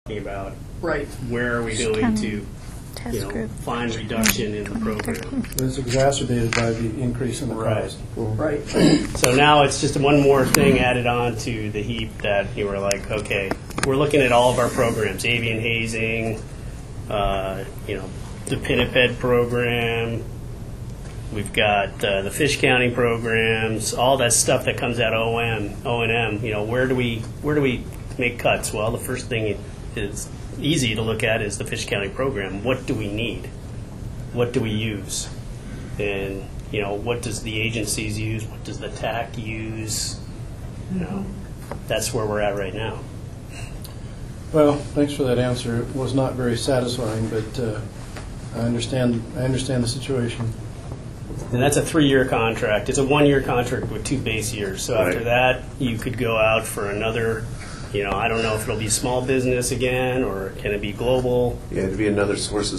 about Right. where are we going to, find reduction in the program. It's exacerbated by the increase in the cost. Right. So now it's just one more thing added on to the heap that you were like, okay, we're looking at all of our programs, avian hazing, the pinniped program. We've got the fish counting programs, all that stuff that comes out of O&M. Where do we make cuts? Well, the first thing is easy to look at is the fish counting program. What do we need? What do we use? And what does the agencies use? What does the TAC use? That's where we're at right now. Well, thanks for that answer. It was not very satisfying, but I understand the situation. And that's a 3-year contract. It's a 1-year contract with 2 base years. So after that, you could go out for another, I don't know if it'll be small business again or can it be global. Yeah, it'd be another source of